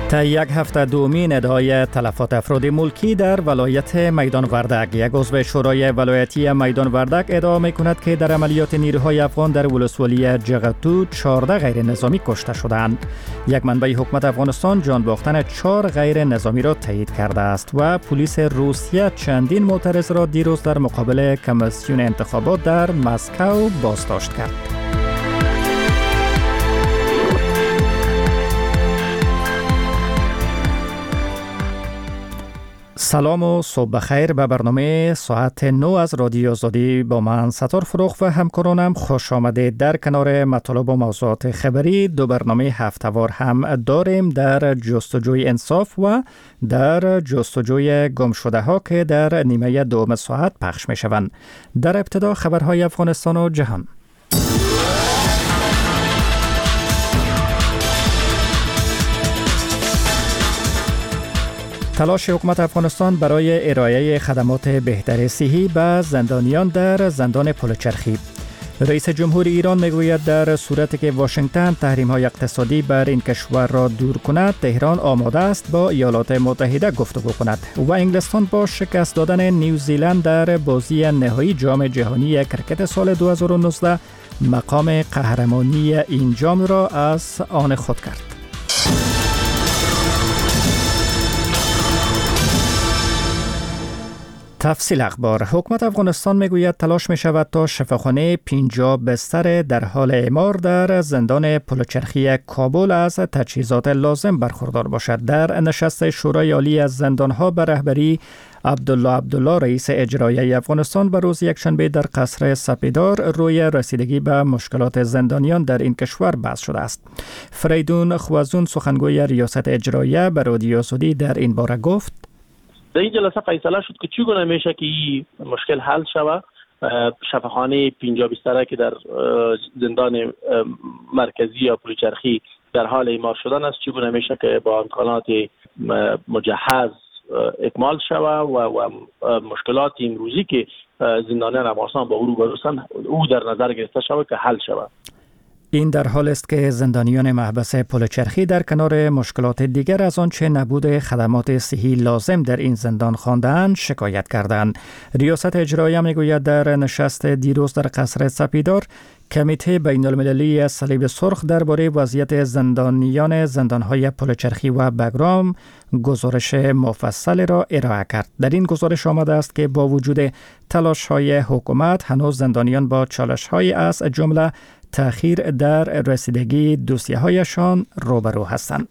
تا یک هفته دومین ادعای تلفات افراد ملکی در ولایت میدان وردک. یک عضو شورای ولایتی میدان وردک ادعا می‌کند که در عملیات نیروهای افغان در ولسوالی جغتو 14 غیر نظامی کشته شدند. یک منبع حکومت افغانستان جان باختن 4 غیر نظامی را تایید کرده است و پلیس روسیه چندین معترض را دیروز در مقابل کمیسیون انتخابات در مسکو بازداشت کرد. سلام و صبح بخیر به برنامه ساعت 9 از رادیو آزادی با من ستار فروخ و همکارانم خوش آمدید. در کنار مطالب و موضوعات خبری دو برنامه هفته‌وار هم داریم، در جستجوی انصاف و در جستجوی گمشده ها که در نیمه دوم ساعت پخش می شوند. در ابتدا خبرهای افغانستان و جهان. تلاش حکومت افغانستان برای ارائه خدمات بهتر صحی به زندانیان در زندان پلچرخی. رئیس جمهور ایران میگوید در صورتی که واشنگتن تحریم‌های اقتصادی بر این کشور را دور کند، تهران آماده است با ایالات متحده گفتگو کند. و انگلستان با شکست دادن نیوزیلند در بازی نهایی جام جهانی کرکت سال 2019 مقام قهرمانی این جام را از آن خود کرد. تفصیل اخبار. حکومت افغانستان میگوید تلاش می شود تا شفاخانه 50 بستر در حال اعمار در زندان پلچرخی کابل از تجهیزات لازم برخوردار باشد. در نشست شورای عالی از زندانها به رهبری عبدالله رئیس اجرایی افغانستان به روز یکشنبه در قصر سپیدار روی رسیدگی به مشکلات زندانیان در این کشور بحث شده است. فریدون خوازون سخنگوی ریاست اجرایی به رادیو آزادی در این باره گفت: در این جلسه فیصله شد که چگونه میشه که این مشکل حل شود. شفاخانه 50 بستره که در زندان مرکزی یا پلچرخی در حال اعمار شدن است، چگونه میشه که با امکانات مجهز اکمال شود و مشکلات امروزی که زندانیان افغانستان با او روبرو هستند او در نظر گرفته شود که حل شود. این در حال است که زندانیان محبس پلچرخی در کنار مشکلات دیگر از آنچه نبود خدمات صحی لازم در این زندان خواندند شکایت کردند. ریاست اجرایی میگوید در نشست دیروز در قصر سپیدار کمیته بین المللی صلیب سرخ درباره وضعیت زندانیان زندانهای پلچرخی و بگرام گزارش مفصل را ارائه کرد. در این گزارش آمده است که با وجود تلاش‌های حکومت هنوز زندانیان با چالش‌های از جمله تأخیر در رسیدگی دوسیه‌هایشان روبرو هستند.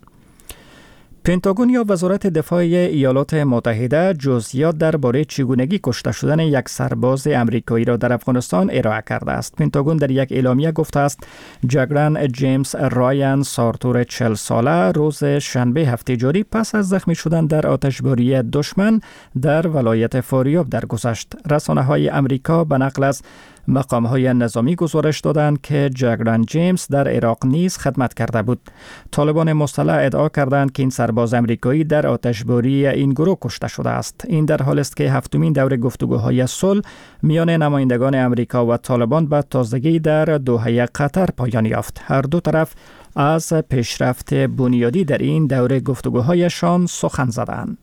پنتاگون یا وزارت دفاع ایالات متحده جزئیات درباره چگونگی کشته شدن یک سرباز امریکایی را در افغانستان ارائه کرده است. پنتاگون در یک اعلامیه گفته است جگرن جیمز رایان سارتور 40 ساله روز شنبه هفته جاری پس از زخمی شدن در آتشباری دشمن در ولایت فاریاب درگذشت. رسانه‌های امریکا به نقل از مقام‌های نظامی گزارش دادند که جگرن جیمز در عراق نیز خدمت کرده بود. طالبان مسلح ادعا کردند که این سرباز امریکایی در آتشباری این گروه کشته شده است. این در حال است که هفتمین دور گفتگوهای صلح میان نمایندگان امریکا و طالبان به تازگی در دوحه قطر پایان یافت. هر دو طرف از پیشرفت بنیادی در این دور گفتگوهایشان سخن زدند.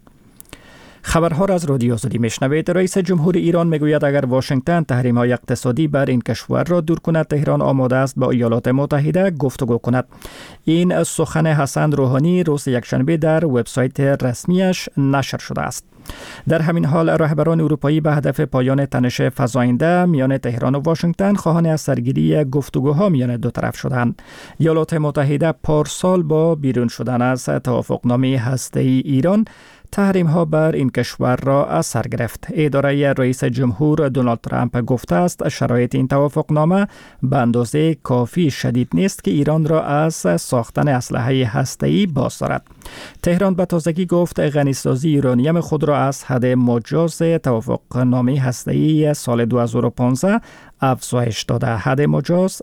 خبرها را از رادیو آزادی میشنوید. رئیس جمهور ایران میگوید اگر واشنگتن تحریم‌های اقتصادی بر این کشور را دور کند، تهران آماده است با ایالات متحده گفتگو کند. این سخن حسن روحانی روز یکشنبه در وبسایت رسمیش نشر شده است. در همین حال رهبران اروپایی به هدف پایان تنش فزاینده میان تهران و واشنگتن خواهان از سرگیری گفتگوها میان دو طرف شدند. ایالات متحده پارسال با بیرون شدن از توافقنامه هسته‌ای ایران تحریم ها بر این کشور را از سر گرفت. اداره رئیس جمهور دونالد ترامپ گفته است شرایط این توافقنامه به اندازه کافی شدید نیست که ایران را از ساختن اسلحه هسته‌ای باز دارد. تهران به تازگی گفت غنیسازی یورانیم خود را از حد مجاز توافقنامه هسته‌ای سال 2015 افزایش داده. حد مجاز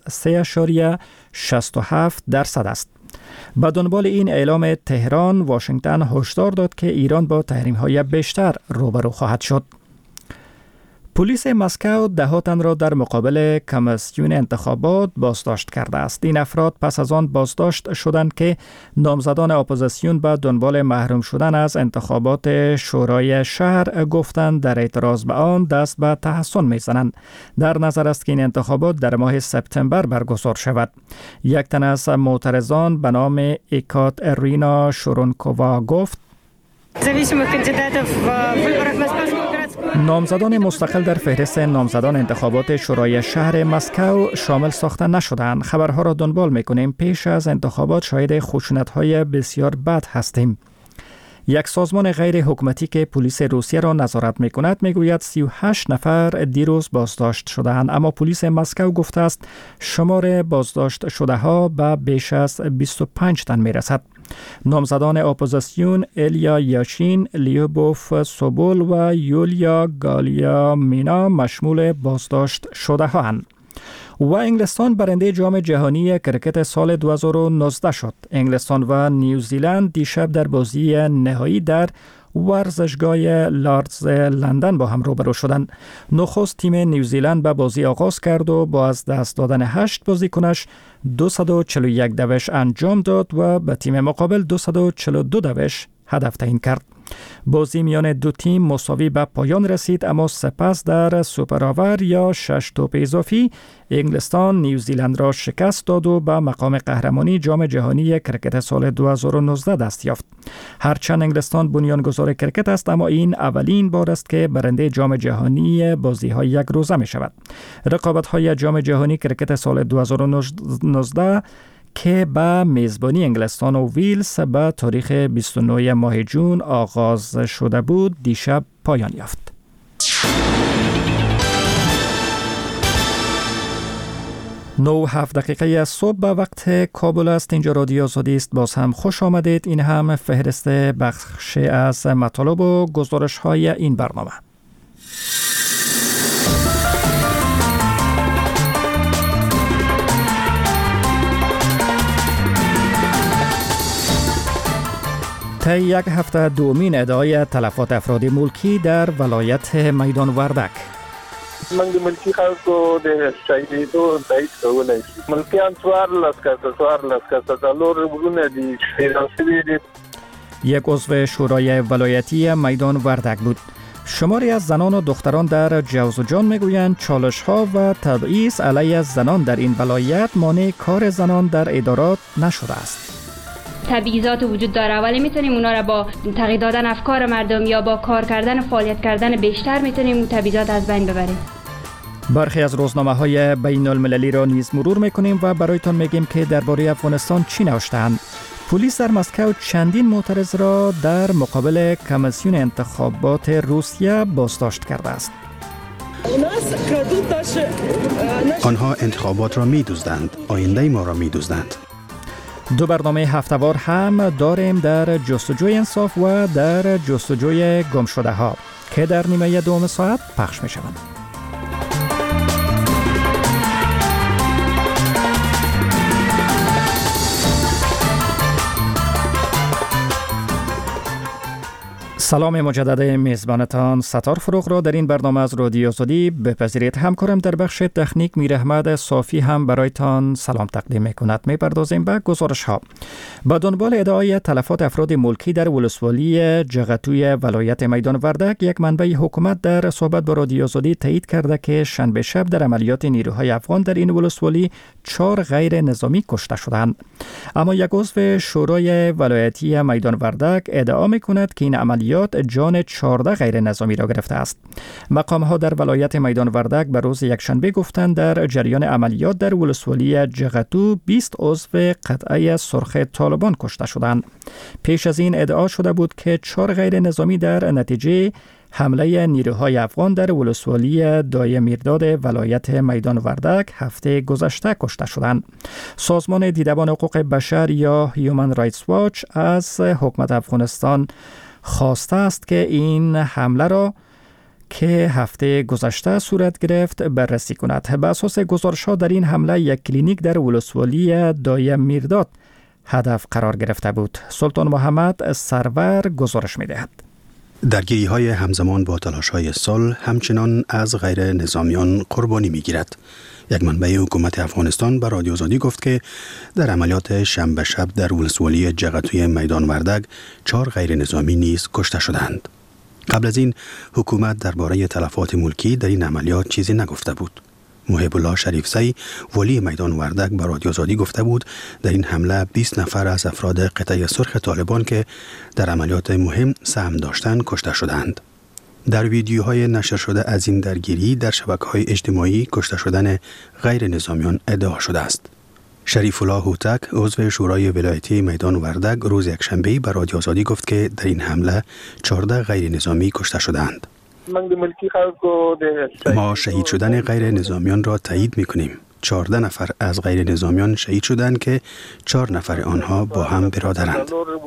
3.67% است. به دنبال این اعلام تهران، واشنگتن هشدار داد که ایران با تحریم‌های بیشتر روبرو خواهد شد. پلیس مسکو 10 تن را در مقابل کمیسیون انتخابات بازداشت کرده است. این افراد پس از آن بازداشت شدند که نامزدان اپوزیسیون به دنبال محروم شدن از انتخابات شورای شهر گفتند در اعتراض به آن دست به تحسن می‌زنند. در نظر است که این انتخابات در ماه سپتامبر برگزار شود. یک تن از معترضان به نام ایکاترینا شورونکووا گفت: نامزدان مستقل در فهرست نامزدان انتخابات شورای شهر مسکو شامل ساخته نشدند. خبرها را دنبال می‌کنیم. پیش از انتخابات شاهد خشونت‌های بسیار بد هستیم. یک سازمان غیر حکومتی که پلیس روسیه را نظارت می‌کند می‌گوید 38 نفر دیروز بازداشت شده‌اند، اما پلیس مسکو گفته است شمار بازداشت شده‌ها به بیش از 25 تن می‌رسد. نامزدان اپوزیسیون ایلیا یاشین، لیوبوف سوبول و یولیا گالیا مینا مشمول بازداشت شده‌اند. و انگلستان برنده جام جهانی کرکت سال 2019 شد. انگلستان و نیوزیلند دیشب در بازی نهایی در ورزشگاه لاردز لندن با هم روبرو شدند. نخست تیم نیوزیلند به بازی آغاز کرد و با از دست دادن 8 بازیکنش 241 دوش انجام داد و به تیم مقابل 242 دوش هدف تعیین کرد. بازی میان دو تیم مساوی به پایان رسید، اما سپس در سوپر آور یا 6 توپ اضافی انگلستان نیوزیلند را شکست داد و به مقام قهرمانی جام جهانی کرکت سال 2019 دست یافت. هرچند انگلستان بنیانگذار کرکت است، اما این اولین بار است که برنده جام جهانی بازی‌های یک روزه می شود. رقابت‌های جام جهانی کرکت سال 2019 که به میزبانی انگلستان و ویلز به تاریخ 29 ماه جون آغاز شده بود دیشب پایان یافت. 9:07 دقیقه صبح به وقت کابل است. اینجا رادیو آزادی است. باز هم خوش آمدید. این هم فهرست بخش از مطالب و گزارش های این برنامه. طی یک هفته دومین ادعای تلفات افراد ملکی در ولایت میدان وردک. منګ ملکی خلکو د شهیدو دایت کولای شي. ملکیان سوار لاسکا څلور ورونه دي شهیدان دي. یک عضو شورای ولایتی میدان وردک بود. شماری از زنان و دختران در جوزجان میگویند چالش‌ها و تبعیض علیه زنان در این ولایت مانع کار زنان در ادارات نشده است. تبعیضات وجود داره، ولی میتونیم اونا را با تغییر دادن افکار مردم یا با کار کردن و فعالیت کردن بیشتر میتونیم اون تبعیضات از بین ببریم. برخی از روزنامه‌های بین المللی را نیز مرور میکنیم و برایتان میگیم که درباره افغانستان چی نوشته‌اند. پلیس در مسکو چندین معترض را در مقابل کمیسیون انتخابات روسیه بازداشت کرده است. آنها انتخابات را می‌دزدند، آینده ما را می‌دزدند. دو برنامه هفته‌وار هم داریم در جستجوی انصاف و در جستجوی گم شده ها که در نیمه دوم ساعت پخش می شوند. سلام مجدد میزبانتان ستار فروغ را در این برنامه از رادیو آزادی بپذیرید. همکارم در بخش تکنیک میر احمد صافی هم برایتان سلام تقدیم میکند. میپردازیم به گزارش ها. با دنبال ادعای تلفات افراد ملکی در ولسوالی جغتوی ولایت میدان وردک، یک منبع حکومت در صحبت با رادیو آزادی تایید کرده که شنبه شب در عملیات نیروهای افغان در این ولسوالی 4 غیر نظامی کشته شدند. اما یک عضو شورای ولایتی میدان وردک ادعا میکند که این عملیات جان 14 غیر نظامی را گرفته است. مقام ها در ولایت میدان وردک به روز یکشنبه گفتند در جریان عملیات در ولسوالی جغتو 20 عضو قطعه سرخ طالبان کشته شدند. پیش از این ادعا شده بود که 4 غیر نظامی در نتیجه حمله نیروهای افغان در ولسوالی دای میرداد ولایت میدان وردک هفته گذشته کشته شدند. سازمان دیدبان حقوق بشر یا هیومن رایتس واچ از حکومت افغانستان خواسته است که این حمله را که هفته گذشته صورت گرفت بررسی کند. به اساس گزارش‌ها در این حمله یک کلینیک در ولسوالی دای میرداد هدف قرار گرفته بود. سلطان محمد سرور گزارش می‌دهد. درگیری‌های همزمان با تلاش‌های صلح همچنان از غیر نظامیان قربانی می‌گیرد. یک منبع حکومت افغانستان به رادیو آزادی گفت که در عملیات شنبه شب در ولسوالی جغتوی میدان وردک 4 غیر نظامی نیز کشته شدند. قبل از این حکومت درباره تلفات ملکی در این عملیات چیزی نگفته بود. محب الله شریفزی ولی میدان وردک به رادیو آزادی گفته بود در این حمله 20 نفر از افراد قطعه سرخ طالبان که در عملیات مهم سهم داشتند کشته شدند. در ویدیوهای نشر شده از این درگیری در شبکه‌های اجتماعی کشته شدن غیر نظامیان ادعا شده است. شریف الله هوتک عضو شورای ولایتی میدان وردک روز یکشنبه به رادیو آزادی گفت که در این حمله 14 غیر نظامی کشته شدند. ما شهید شدن غیر نظامیان را تایید می‌کنیم. 14 نفر از غیر نظامیان شهید شدند که 4 نفر آنها با هم برادرند.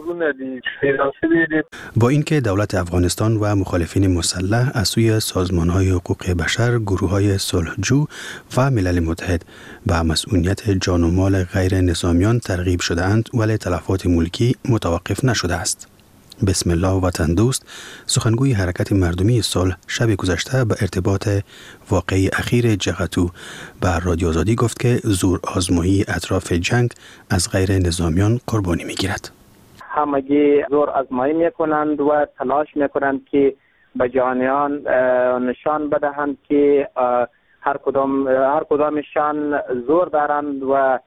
با اینکه دولت افغانستان و مخالفین مسلح از سوی سازمان‌های حقوق بشر، گروه‌های صلحجو و ملل متحد به مسئولیت جان و مال غیر نظامیان ترغیب شده‌اند، ولی تلفات ملکی متوقف نشده است. بسم الله وطن دوست سخنگوی حرکت مردمی صلح شب گذشته به ارتباط واقعی اخیر جغتو به رادیو آزادی گفت که زور آزمایی اطراف جنگ از غیر نظامیان قربانی میگیرد. همگی زور آزمایی میکنند و تلاش میکنند که به جهانیان نشان بدهند که هر کدامشان زور دارند و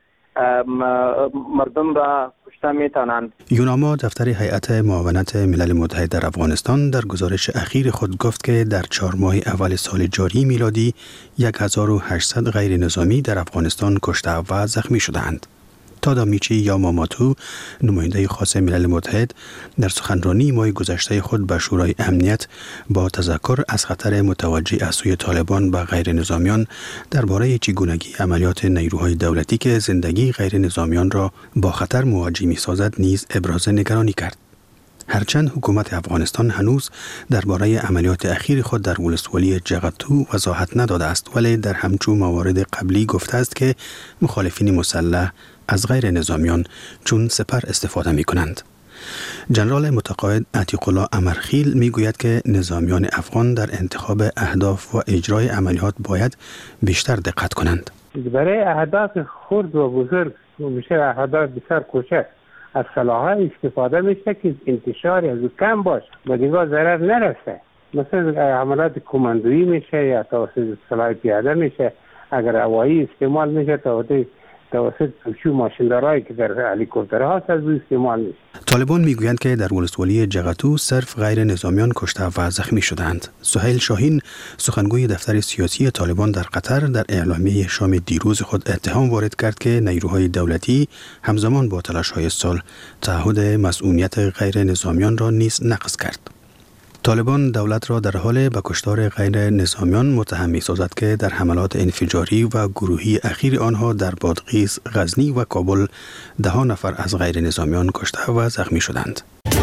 مردم را کشته میتونند. یوناما دفتر هیئت معاونت ملل متحد در افغانستان در گزارش اخیر خود گفت که در 4 ماه اول سال جاری میلادی 1800 غیر نظامی در افغانستان کشته و زخمی شدند. تادامیچی یا ماماتو نماینده خاص ملل متحد در سخنرانی ماه گذشته خود به شورای امنیت با تذکر از خطر متوجه از سوی طالبان به غیر نظامیان درباره چگونگی عملیات نیروهای دولتی که زندگی غیر نظامیان را با خطر مواجه می‌سازد نیز ابراز نگرانی کرد. هرچند حکومت افغانستان هنوز درباره عملیات اخیر خود در ولسوالی جغتو وضاحت نداده است، ولی در همچون موارد قبلی گفته است که مخالفین مسلح از غیر نظامیان چون سپر استفاده می کنند. جنرال متقاعد عتیق الله امرخیل می گوید که نظامیان افغان در انتخاب اهداف و اجرای عملیات باید بیشتر دقت کنند. برای اهداف خرد و بزرگ میشه اهداف بسیار کوچک از سلاح‌ها استفاده میشه که انتشار از کم باشه و دیگه ضرر نرسه. مثلا عملیات کماندویی میشه یا توسط سلاح پیاده میشه، اگر هوایی استعمال میشه توسط ماشیندارایی که در هلیکوپترها هست از استعمال میشه. طالبان میگویند که در ولسوالی جغتو صرف غیر نظامیان کشته و زخمی شدند. سهیل شاهین سخنگوی دفتر سیاسی طالبان در قطر در اعلامیه شام دیروز خود اتهام وارد کرد که نیروهای دولتی همزمان با تلاش‌های صلح تعهد مسئولیت غیر نظامیان را نیز نقض کرد. طالبان دولت را در حال به کشتار غیر نظامیان متهم می‌سازد که در حملات انفجاری و گروهی اخیر آنها در بادغیس، غزنی و کابل 10 نفر از غیر نظامیان کشته و زخمی شدند.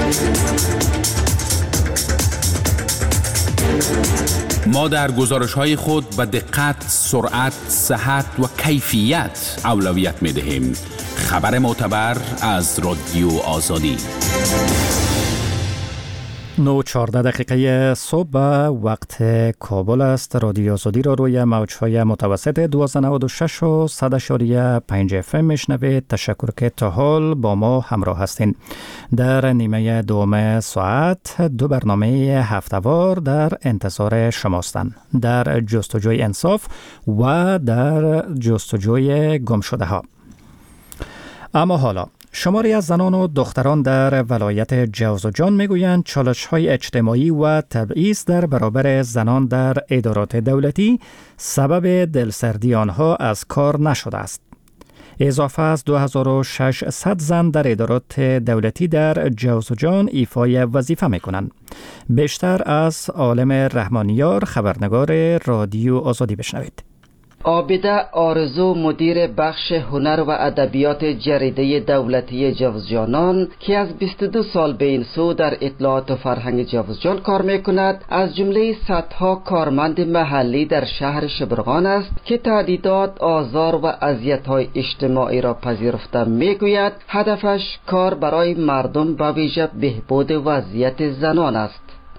ما در گزارش‌های خود به دقت، سرعت، صحت و کیفیت اولویت می‌دهیم. خبر معتبر از رادیو آزادی. 9:14 صبح وقت کابل است. رادیو آزادی را روی موج‌های متوسط 1296 و 100.5 FM میشنوید. تشکر که تا حال با ما همراه هستین. در نیمه دوم ساعت 2 برنامه هفته‌وار در انتظار شماستند. در جستجوی انصاف و در جستجوی گمشده‌ها. اما حالا شماری از زنان و دختران در ولایت جوزجان میگویند چالش‌های اجتماعی و تبعیض در برابر زنان در ادارات دولتی سبب دلسردی آنها از کار نشده است. اضافه از 2600 زن در ادارات دولتی در جوزجان ایفای وظیفه میکنند. بیشتر از عالم رحمانیار خبرنگار رادیو آزادی بشنوید. عابده آرزو مدیر بخش هنر و ادبیات جریده دولتی جوزجانان که از 22 سال به این سو در اطلاعات و فرهنگ جوزجان کار میکند، از جمله صدها کارمند محلی در شهر شبرغان است که تهدیدات، آزار و اذیت‌های اجتماعی را پذیرفته. میگوید هدفش کار برای مردم و ویژه بهبود وضعیت زنان است.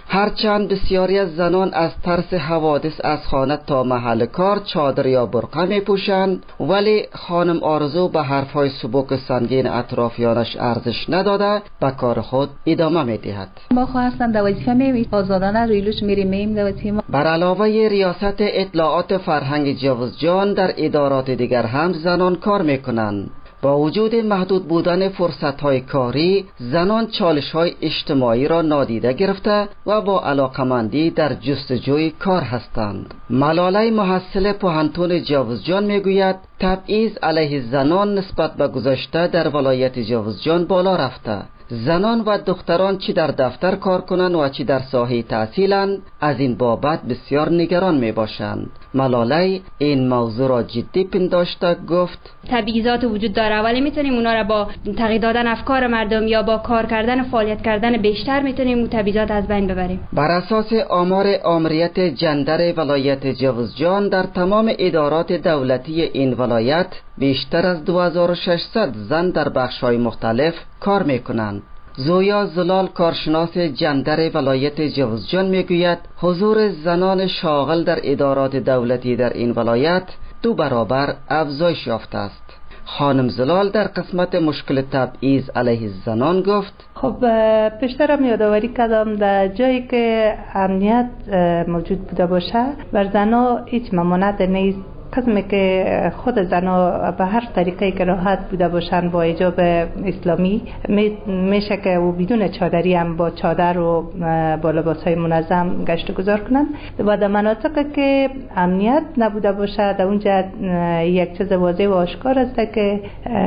هرچند بسیاری از زنان از ترس حوادث از خانه تا محل کار چادر یا برقع می پوشند، ولی خانم آرزو به حرفهای سبک سنگین اطرافیانش ارزش نداده به کار خود ادامه می دهد. ما خواستم در وظیفه می‌ریم، آزادانه رویلوش میریم در وظیفه ما. بر علاوه ریاست اطلاعات فرهنگ جوزجان در ادارات دیگر هم زنان کار میکنند. با وجود محدود بودن فرصت‌های کاری، زنان چالش‌های اجتماعی را نادیده گرفته و با علاقمندی در جستجوی کار هستند. ملاله محصل پوهنتون جوزجان میگوید تبعیض علیه زنان نسبت به گذشته در ولایت جوزجان بالا رفته. زنان و دختران چی در دفتر کار کنند و چی در ساحه تحصیلند، از این بابت بسیار نگران می باشند. ملاله این موضوع را جدی پنداشته گفت تبعیضات وجود داره، ولی میتونیم اونا را با تغییر دادن افکار مردم یا با کار کردن و فعالیت کردن بیشتر میتونیم اون تبعیضات از بین ببریم. بر اساس آمار آمریت جندر ولایت جوزجان در تمام ادارات دولتی این ولایت بیشتر از 2600 زن در بخش‌های مختلف کار میکنند. زویا زلال کارشناس جندر ولایت جوزجان میگوید حضور زنان شاغل در ادارات دولتی در این ولایت 2 برابر افزایش یافته است. خانم زلال در قسمت مشکل تبعیض علیه زنان گفت خب پیشترم یادآوری کردم در جایی که امنیت موجود بوده باشه بر زنها هیچ ممانعت نیست. قسمی که خود زنها به هر طریقی که راحت بوده باشن با حجاب اسلامی میشه که و بدون چادری هم با چادر و با لباسهای منظم گشت و گذار کنن و در مناطقی که امنیت نبوده باشه در اونجا یک چیز واضح و آشکار است که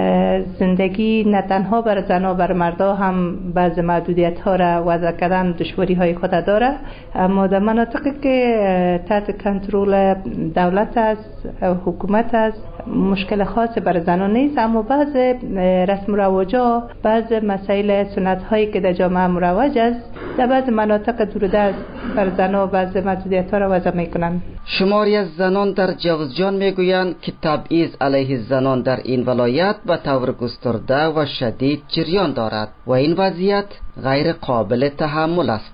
زندگی نه تنها بر زنها بر مردا هم بعض محدودیت ها را وضع کردن دشواری های خود داره، اما در مناطقی که تحت کنترل دولت است حکومت است مشکل خاصی بر زنان نیست، اما بعض رسم و رواجا بعض مسائل سنت هایی که در جامعه مروج است در بعض مناطق دوردست بر زنان بعض محدودیت ها را وضع میکنند. شماری از زنان در جوزجان میگویند که تبعیض علیه زنان در این ولایت به طور گسترده و شدید جریان دارد و این وضعیت غیر قابل تحمل است.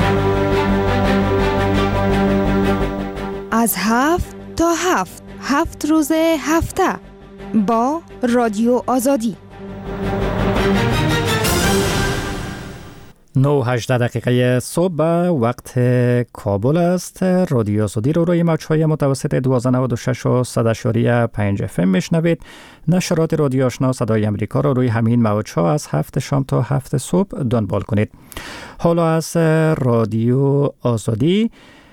از 7 تا 7 روز هفته با رادیو آزادی. 9:18 صبح وقت کابل است. رادیو آزادی رو روی موج‌های متوسط 1296 و 100.5 FM میشنوید. نشرات رادیو آشنا صدای امریکا رو روی همین موج‌ها از 7 شام تا 7 صبح دنبال کنید. حالا از رادیو آزادی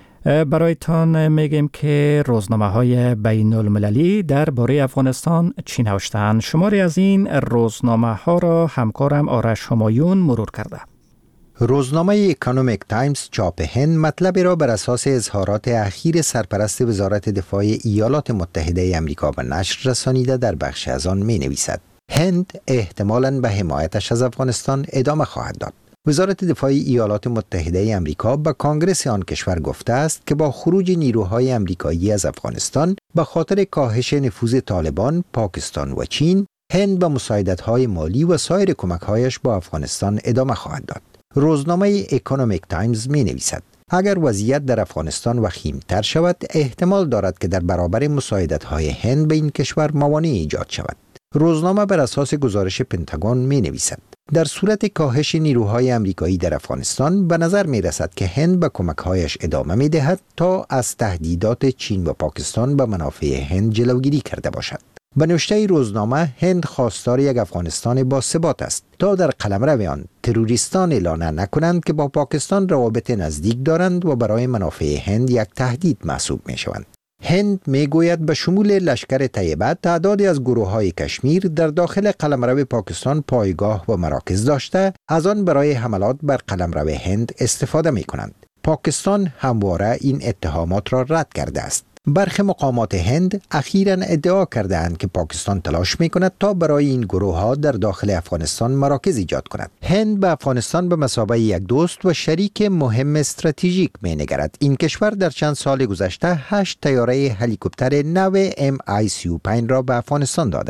برایتان میگیم که روزنامه‌های بین المللی درباره افغانستان چی نوشتند. شماری از این روزنامه‌ها را همکارم آرش همایون مرور کرده. روزنامه اکونومیک تایمز چاپ هند مطلبی را بر اساس اظهارات اخیر سرپرست وزارت دفاع ایالات متحده آمریکا به نشر رسانیده در بخش از آن می نویسد هند احتمالاً به حمایتش از افغانستان ادامه خواهد داد. وزارت دفاع ایالات متحده آمریکا به کانگرس آن کشور گفته است که با خروج نیروهای آمریکایی از افغانستان به خاطر کاهش نفوذ طالبان، پاکستان و چین، هند به مساعدت‌های مالی و سایر کمک‌هایش با افغانستان ادامه خواهد داد. روزنامه اکونومیک تایمز می‌نویسد اگر وضعیت در افغانستان وخیم‌تر شود، احتمال دارد که در برابر مساعدت‌های هند به این کشور موانعی ایجاد شود. روزنامه بر اساس گزارش پنتاگون می‌نویسد در صورت کاهش نیروهای آمریکایی در افغانستان به نظر می رسد که هند به کمک‌هایش ادامه می دهد تا از تهدیدات چین و پاکستان به منافع هند جلوگیری کرده باشد. به نوشته روزنامه هند خواستار یک افغانستان با ثبات است تا در قلمرو آن تروریستان اعلان نکنند که با پاکستان روابط نزدیک دارند و برای منافع هند یک تهدید محسوب می شوند. هند میگوید به شمول لشکر طیبه تعدادی از گروه‌های کشمیر در داخل قلمرو پاکستان پایگاه و مراکز داشته از آن برای حملات بر قلمرو هند استفاده می‌کنند. پاکستان همواره این اتهامات را رد کرده است. برخی مقامات هند اخیراً ادعا کرده‌اند که پاکستان تلاش می‌کند تا برای این گروه‌ها در داخل افغانستان مراکز ایجاد کند. هند به افغانستان به مثابه یک دوست و شریک مهم استراتژیک می‌نگرد. این کشور در چند سال گذشته 8 طیاره هلیکوپتر نو MI-35 را به افغانستان داده است.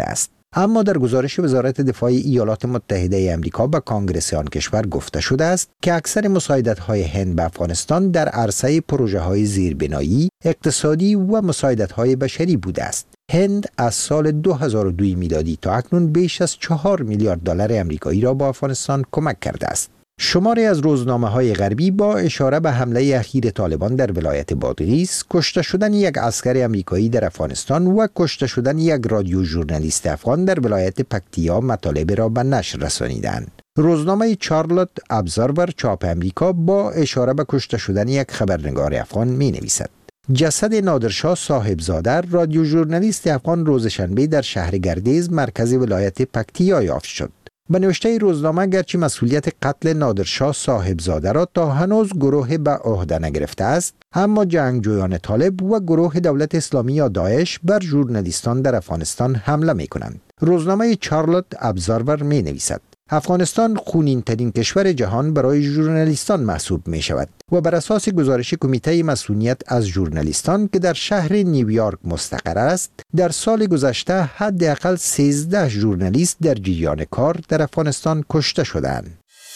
اما در گزارش وزارت دفاع ایالات متحده آمریکا به کانگرس آن کشور گفته شده است که اکثر مساعدت‌های هند به افغانستان در عرصه پروژه‌های زیربنایی، اقتصادی و مساعدت‌های بشری بوده است. هند از سال 2002 میلادی تا اکنون بیش از 4 میلیارد دلار آمریکایی را با افغانستان کمک کرده است. شماری از روزنامه‌های غربی با اشاره به حمله اخیر طالبان در ولایت بادغیس، کشته شدن یک عسکر آمریکایی در افغانستان و کشته شدن یک رادیو ژورنالیست افغان در ولایت پکتیا مطالب را به نشر رسانیدند. روزنامه چارلوت ابزرور چاپ آمریکا با اشاره به کشته شدن یک خبرنگار افغان می‌نویسد: جسد نادرشاه صاحبزاده رادیو ژورنالیست افغان روز شنبه در شهر گردیز مرکز ولایت پکتیا یافت شد. به نوشته روزنامه گرچه مسئولیت قتل نادرشاه صاحبزاده را تا هنوز گروه به عهده نگرفته است، اما جنگجویان طالب و گروه دولت اسلامی یا داعش بر ژورنالیستان در افغانستان حمله می کنند. روزنامه چارلوت ابزرور می نویسد: افغانستان خونین ترین کشور جهان برای ژورنالیستان محسوب می شود و بر اساس گزارش کمیته مسئولیت از ژورنالیستان که در شهر نیویورک مستقر است، در سال گذشته حداقل 13 ژورنالیست در جریان کار در افغانستان کشته شدند.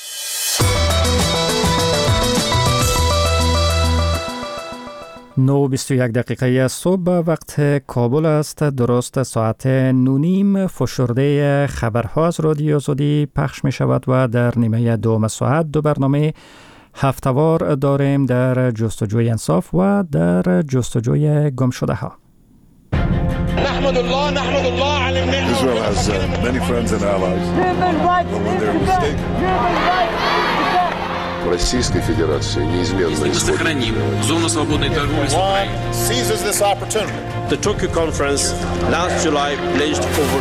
9:21 دقیقه صبح وقت کابل است. درست ساعت 9:30 فشرده خبرها از رادیو آزادی پخش می شود و در نیمه دوم ساعت دو برنامه هفته‌وار داریم: در جستجوی انصاف و در جستجوی گم شده ها. نحمد الله على النعمة. Israel has many friends and allies. When they're mistaken. Российской Федерации неизменно сохраним зону свободной торговли с Украиной. Seizes this opportunity. The Tokyo conference last July pledged over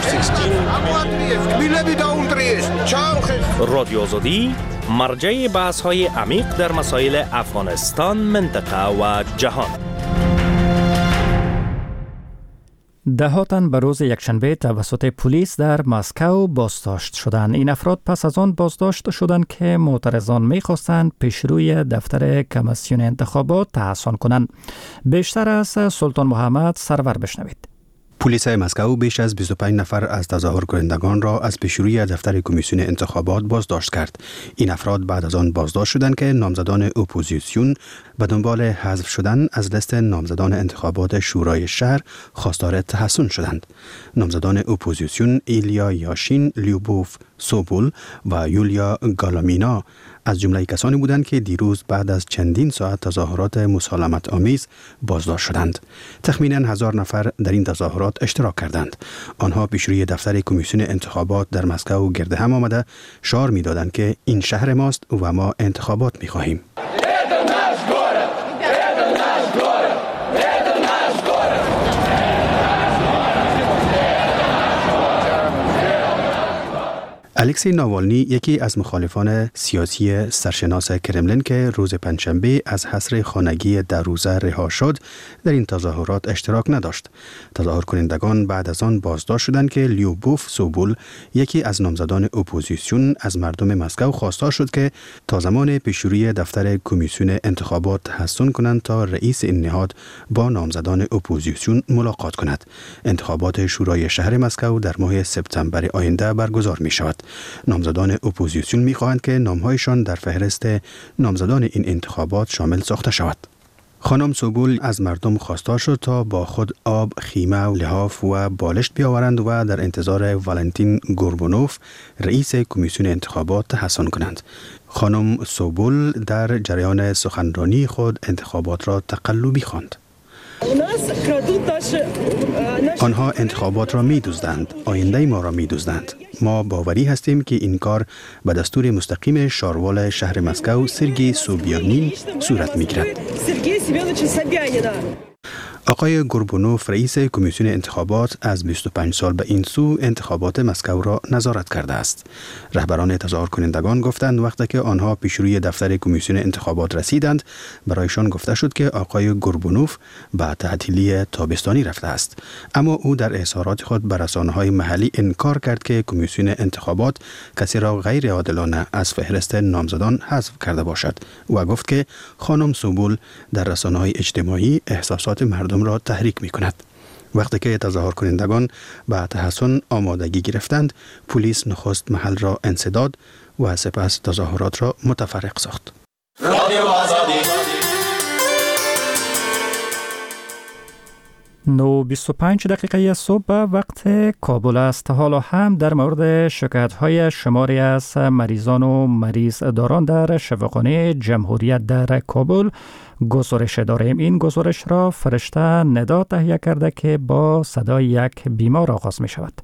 16 رادیو آزادی مرجع بحث‌های عمیق در مسائل افغانستان، منطقه و جهان. ده تن به روز یکشنبه توسط پلیس در مسکو بازداشت شدند. این افراد پس از آن بازداشت شدند که معترضان می‌خواستند پیشروی دفتر کمیسیون انتخابات تحسن کنند. بیشتر از سلطان محمد سرور بشنوید. پلیس مسکو بیش از 25 نفر از تظاهر کنندگان را از پیشروی دفتر کمیسیون انتخابات بازداشت کرد. این افراد بعد از آن بازداشت شدند که نامزدان اپوزیسیون به دنبال حذف شدن از لیست نامزدان انتخابات شورای شهر خواستار تحسن شدند. نامزدان اپوزیسیون ایلیا یاشین، لیوبوف سوبول و یولیا گالامینا از جمله کسانی بودند که دیروز بعد از چندین ساعت تظاهرات مسالمت آمیز بازداشت شدند. تخمیناً 1000 نفر در این تظاهرات اشتراک کردند. آنها پیشروی دفتر کمیسیون انتخابات در مسکو گرد هم آمده شعار می‌دادند که این شهر ماست و ما انتخابات می‌خواهیم. الکسی ناوالنی یکی از مخالفان سیاسی سرشناس کرملین که روز پنجشنبه از حصر خانگی در روزه رها شد در این تظاهرات اشتراک نداشت. تظاهر کنندگان بعد از آن بازداشت شدند که لیوبوف سوبول یکی از نامزدان اپوزیسیون از مردم مسکو خواستار شد که تا زمان پیشروی دفتر کمیسیون انتخابات تحسن کنند تا رئیس این نهاد با نامزدان اپوزیسیون ملاقات کند. انتخابات شورای شهر مسکو در ماه سپتامبر آینده برگزار می شود. نامزدان اپوزیسیون می‌خواهند که نام‌هایشان در فهرست نامزدان این انتخابات شامل ساخته شود. خانم سوبول از مردم خواستار شد تا با خود آب، خیمه و لحاف و بالشت بیاورند و در انتظار والنتین گوربونوف رئیس کمیسیون انتخابات تحسن کنند. خانم سوبول در جریان سخنرانی خود انتخابات را تقلبی خواند. آنها انتخابات را می دزدند، آینده ما را می دزدند. ما باوری هستیم که این کار به دستور مستقیم شاروال شهر مسکو سرگئی سوبیانین صورت می گیرد. آقای گوربونوف رئیس کمیسیون انتخابات از 25 سال به این سو انتخابات مسکو را نظارت کرده است. رهبران تظاهر کنندگان گفتند وقتی که آنها پیشروی دفتر کمیسیون انتخابات رسیدند برایشان گفته شد که آقای گوربونوف به تعطیلی تابستانی رفته است. اما او در اظهارات خود به رسانه‌های محلی انکار کرد که کمیسیون انتخابات کسی را غیر عادلانه از فهرست نامزدان حذف کرده باشد و گفت که خانم سوبول در رسانه‌های اجتماعی احساسات مردم را تحریک می کند. وقتی که تظاهر کنندگان به تحسن آمادگی گرفتند، پلیس نخست محل را انسداد و سپس تظاهرات را متفرق ساخت. 9:25 دقیقه صبح وقت کابل است. حالا هم در مورد شکایت‌های شماری از مریضان و مریض داران در شفاخانه جمهوریت در کابل گزارش داریم. این گزارش را فرشته ندا تهیه کرده که با صدای یک بیمار آغاز می شود.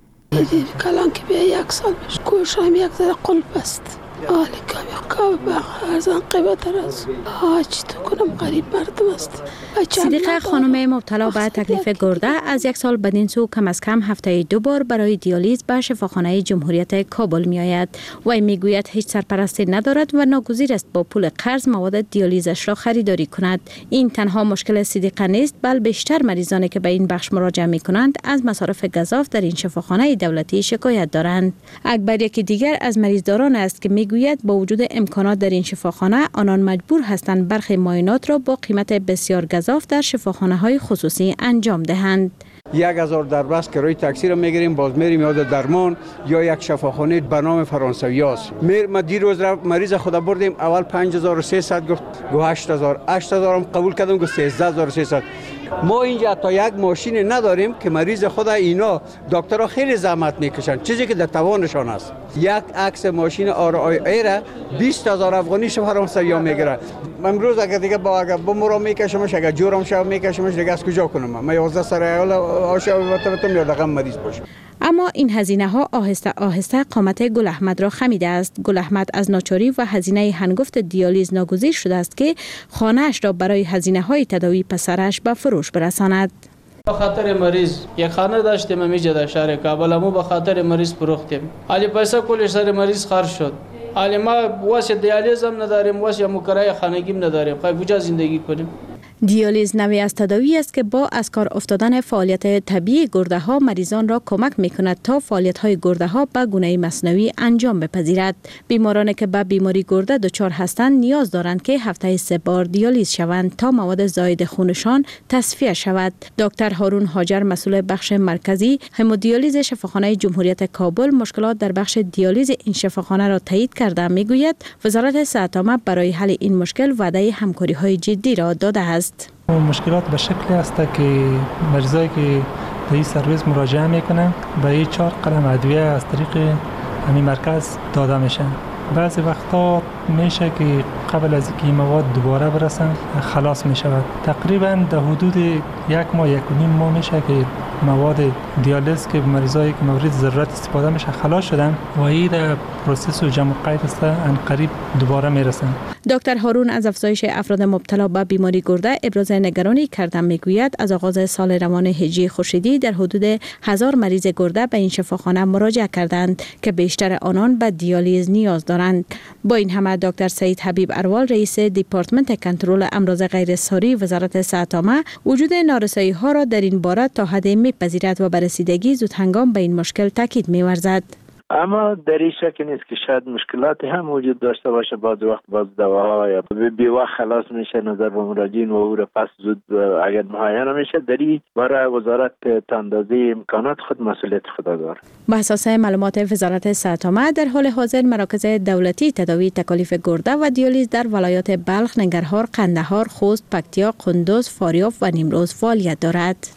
کلان که بیا 1 سال میشه گوشم یک ذره قلب است. آلی کامی ارزان قیبتر است. چی تو کنم غریب مردم است. صدیقه خانم مبتلا به تکلیف گرده از 1 سال بدین سو کم از کم هفته 2 بار برای دیالیز به شفاخانه جمهوریت کابل می آید. وی می گوید هیچ سرپرستی ندارد و ناگزیر است با پول قرض مواد دیالیزش را خریداری کند. این تنها مشکل صدیقه نیست، بل بیشتر مریضانی که به این بخش مراجعه می کنند از مصارف گزاف در این شفاخانه دولتی شکایت دارند. اکبر یکی دیگر از مریضداران است که می گوید با وجود امکانات در این شفاخانه آنان مجبور هستند برخی معاینات را با قیمت بسیار گزاف در شفاخانه های خصوصی انجام دهند. 1000 در بس که روی تاکسی را میگیریم، باز میریم یاد درمان یا یک شفاخانه به نام فرانسوی است. ما دیروز مریض خدا بردیم، اول 5300 گفت 8000 هم قبول کردم، گفت 13300. ما اینجا تا یک ماشین نداریم که مریض خدا اینا دکترها خیلی زحمت میکشن، چیزی که در توانشان است. یک عکس ماشین RIA را 20000 افغانی فرانسوی ها میگیره. امروز اگر دیگه با مرا میکشمش، اگر جورم شو میکشمش، دیگه از کجا کنم؟ من 11 سر آشا وقت میاد دقیقاً مریض باشم. اما این هزینه ها آهسته آهسته قامت گل احمد را خمیده است. گل احمد از ناچاری و هزینه هنگفت دیالیز ناگزیر شده است که خانه‌اش را برای هزینه های تداوی پسرش به فروش برساند. به خاطر مریض یک خانه داشتیم امیجا در شهر کابل، امو به خاطر مریض فروختیم. علی پیسه کلش سر مریض خرج شد. علی ما واسه دیالیز هم نداریم، واسه مکرای خانگیم نداریم. خب کجا زندگی کنیم؟ دیالیز نوعی از تداوی است که با از کار افتادن فعالیت طبیعی گرده ها مریضان را کمک می کند تا فعالیت های گرده ها به گونه مصنوعی انجام بپذیرد. بیمارانی که به بیماری گرده دچار هستند نیاز دارند که هفته 3 بار دیالیز شوند تا مواد زائد خونشان تصفیه شود. دکتر هارون هاجر مسئول بخش مرکزی همودیالیز شفاخانه جمهوریت کابل مشکلات در بخش دیالیز این شفاخانه را تایید کرده میگوید وزارت صحت عامه برای حل این مشکل وعده همکاری های جدی را داده است. مشکلات به شکلی است که مریضایی که به این سرویس مراجعه میکنن به این 4 قلم ادویه از طریق همین مرکز داده میشن. بعضی وقتا میشه که قبل از اینکه این مواد دوباره برسن خلاص میشود. تقریبا در حدود 1 ماه 1.5 ماه میشه که مواد دیالیز که مریضایی که مورد ضرورت استفاده میشه خلاص شدن و این در پروسس و جمع قید است، ان قریب دوباره میرسن. دکتر هارون از افزایش افراد مبتلا به بیماری گرده ابراز نگرانی کرده میگوید از آغاز سال روان هجری خورشیدی در حدود 1000 مریض گرده به این شفاخانه مراجعه کردند که بیشتر آنان به دیالیز نیاز دارند. با این همه دکتر سعید حبیب اروال رئیس دیپارتمنت کنترل امراض غیر ساری وزارت صحت عامه وجود نارسایی ها را در این باره تا حدی میپذیرد و بررسیدگی زود هنگام به این مشکل تاکید می‌ورزد. اما در این شک نیست که شاید مشکلاتی هم وجود داشته باشه، بعض وقت باز دواها یا بی وقت خلاص میشه نظر به مراجعین و او را پس زود اگر معاینه میشه. در این برای وزارت تا اندازه امکانات خود مسئولیت خود داره. به اساس معلومات وزارت صحت عامه در حال حاضر مراکز دولتی تداوی تکالیف گرده و دیالیز در ولایات بلخ، ننگرهار، قندهار، خوست، پکتیا، قندوز، فاریاب و نیمروز فعالیت دارد.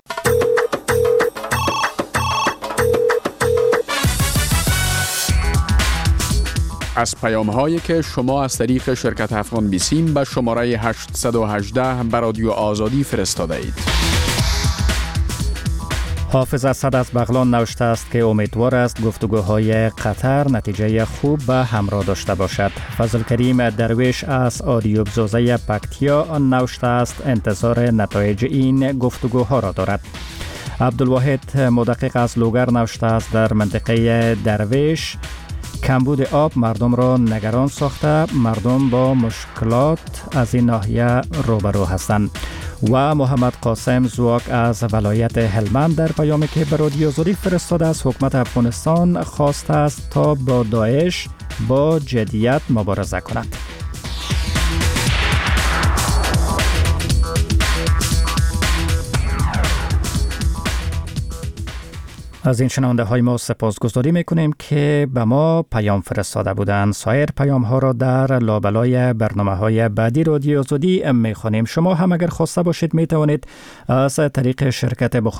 از پیام‌هایی که شما از طریق شرکت افغان بیسیم به شماره 818 به رادیو آزادی فرستاده اید. حافظ اسد از بغلان نوشته است که امیدوار است گفتگوهای قطر نتیجه خوب به همراه داشته باشد. فضل کریم درویش از آریوب زوزه پکتیا نوشته است انتظار نتایج این گفتگوها را دارد. عبدالواحد مدقق از لوگر نوشته است در منطقه درویش کمبود آب مردم را نگران ساخته، مردم با مشکلات از این ناحیه روبرو هستند. و محمد قاسم زواک از ولایت هلمند در پیامی که به رادیو آزادی فرستاده از حکومت افغانستان خواسته است تا با داعش با جدیت مبارزه کند. از این شنونده های ما سپاسگزاری میکنیم که به ما پیام فرستاده بودند. سایر پیام ها را در لابلای برنامه های بعدی رادیو آزادی میخوانیم. شما هم اگر خواسته باشید میتوانید از طریق شرکت